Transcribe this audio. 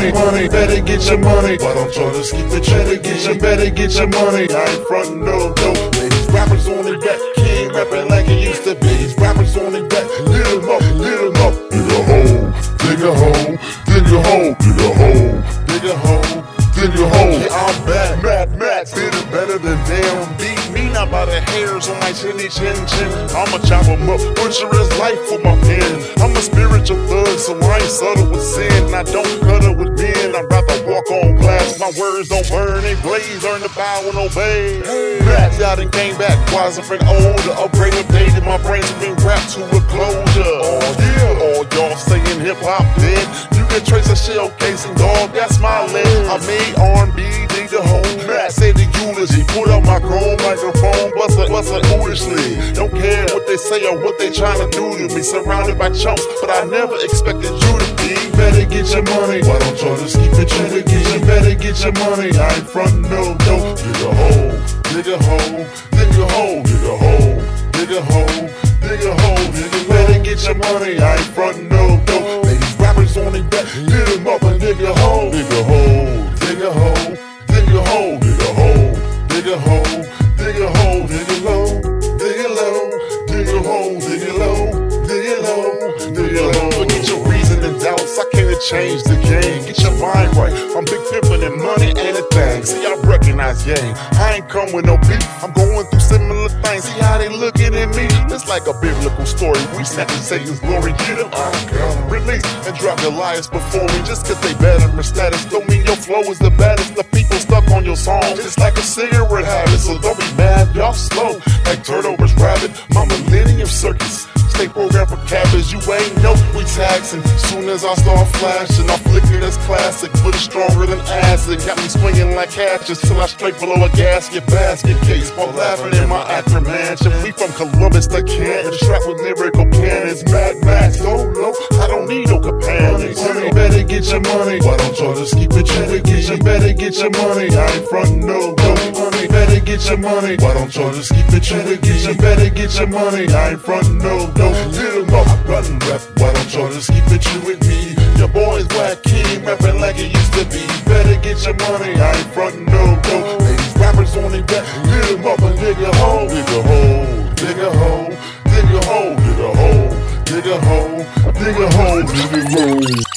money, better get your money. Why don't y'all just keep it chill? Better get your money. I ain't frontin' no dope. These rappers on the back, can't rapping like it used to be. These rappers on the back, lit 'em up, lit 'em up. Dig a hole, dig a hole, dig a hole, dig a hole, dig a hole, dig a hole. Yeah, I'm back, Mad Max, did it better than damn beat me. Not by the hairs on my chinny chin chin. I'ma chop 'em up, butcher his life for my pen. I'm a spiritual thug, so I ain't subtle with sin. I don't cuddle with men, I'd rather walk on glass. My words don't burn, they blaze, learn to bow and obey. Max out and came back, wiser and older. Upgrade, updated, my brain's been wrapped to a closure. Oh yeah, all y'all saying hip hop dead. You can trace a shell casing, dog, that's my leg. I made R&B, dig the whole Max, say the eulogy. Put up my chrome microphone, bust it foolishly. Don't care what they say or what they trying to do to me. Surrounded by chumps, but I never expected you to be. Better get your money, why don't y'all just keep it chill? Better get your money, I ain't frontin' no dope. Dig a hole, dig a hole, dig a hole, dig a hole, dig a hole, dig a hole, dig a hole. Better get your money, I ain't frontin' no dope. These rappers on their back, hit 'em up and dig a hole, dig a hole, dig a hole, dig a hole, dig a hole, dig a hole, dig a hole, dig it low, dig it low, dig a hole, dig it low, dig it low, dig it low. Forget your reason and doubts, I can't change the game. Get your mind right, I'm big pimpin' and money ain't a thing. See, I recognize gang, I ain't come with no beef. I'm going through similar things, see how they looking at me. It's like a biblical story, we snatching Satan's glory. Get him, release and drop your liars before me. Just cause they better in status don't mean your flow is the baddest. The people stuck on your song, it's like a cigarette habit. So don't be mad, y'all slow, like turtle was rabbit. My Millennium Circus, stay programmed for cabbage. You ain't know we taxing. Soon as I start flashing, I flicker this classic, but it's stronger than acid. Got me swinging like hatches till I straight below a gasket basket case. While laughing in my Akron mansion, we from Columbus to Canton, strapped with lyrical cannons. Mad Max, solo, I don't need no companions. Better get your money, why don't y'all just keep it chill? Better get your money, I ain't frontin' no dope. Better get your money, why don't y'all just keep it chill? Better get your money, I ain't frontin' no dope. Hit 'em up, run rap, why don't y'all just keep it chill with me? Your boy's Wack King, rapping like it used to be. Better get your money, I ain't frontin' no dope. These rappers on their back, hit 'em up and dig a hole, dig a hole, dig a hole, dig a hole, dig a hole, dig a hole, dig a hole, dig a hole.